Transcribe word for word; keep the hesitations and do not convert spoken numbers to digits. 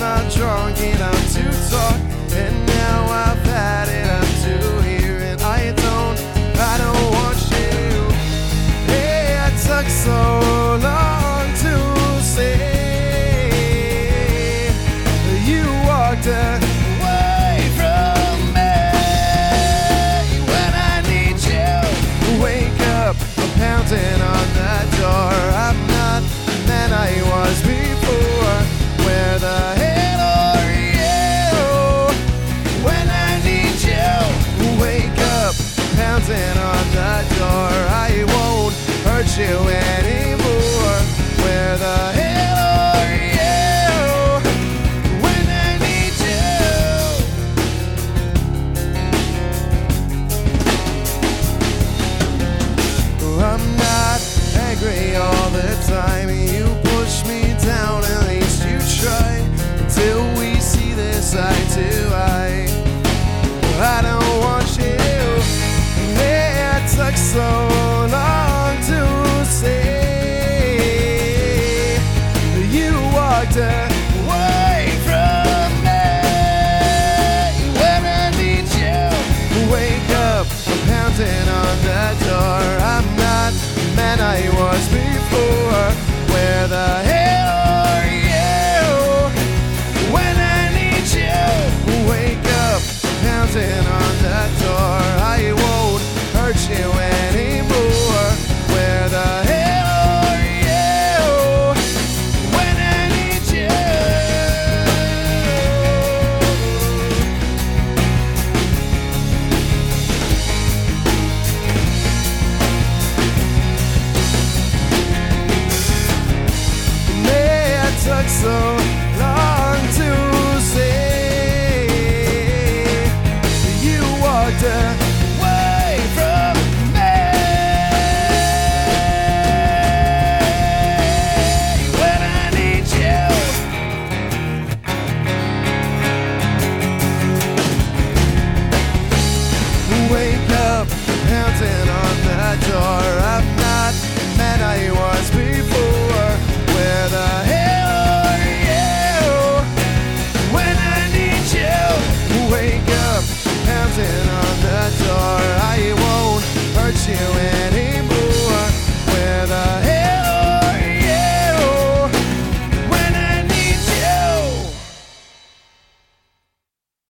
not drunk enough to talk, and now I've had it up to here, and I don't, I don't want you. Hey, I took so long to say you walked away from me. When I need you, wake up, I'm pounding on the door. I'm not the man I was before. Where the hell are you? When I need you, wake up, pounding on the door. I won't hurt you anymore.